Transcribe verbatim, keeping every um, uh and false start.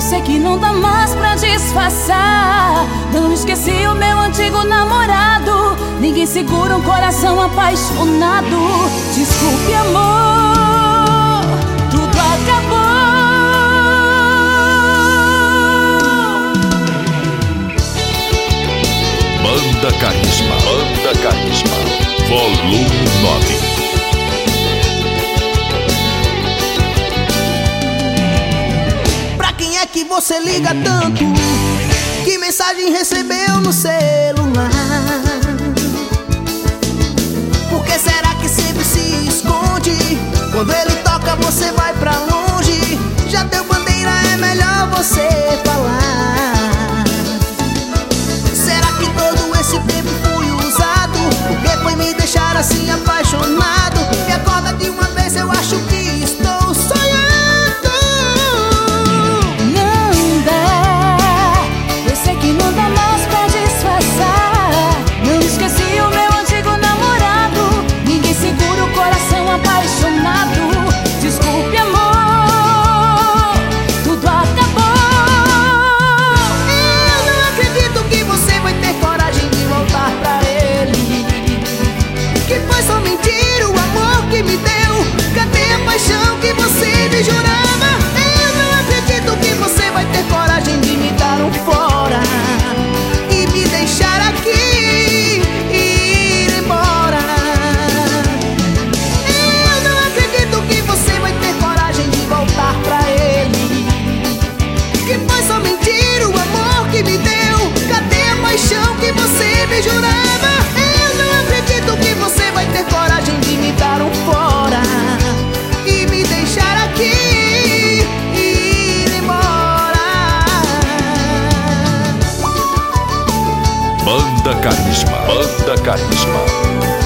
sei que não dá mais pra disfarçar. Não esqueci o meu antigo namorado. Ninguém segura um coração apaixonado. Desculpe, amor, tudo acabou. Banda Carisma, Banda Carisma, volume nove. Que você liga tanto? Que mensagem recebeu no celular? Por que será que sempre se esconde? Quando ele toca você vai pra longe. Já deu bandeira, é melhor você falar. Será que todo esse tempo fui usado? Por que foi me deixar assim apaixonado? Me acorda de uma vez, eu acho que estou sonhando. Desculpe, amor, tudo acabou. Eu não acredito que você vai ter coragem de voltar pra ele. Que foi só mentira o amor que me deu. Cadê a paixão que você me jurava? Eu não acredito que você vai ter coragem de me dar um fora e me deixar aqui e ir embora. Pra ele, que foi só mentira o amor que me deu. Cadê a paixão que você me jurava? Eu não acredito que você vai ter coragem de me dar um fora e me deixar aqui e ir embora. Banda Carisma, Banda Carisma.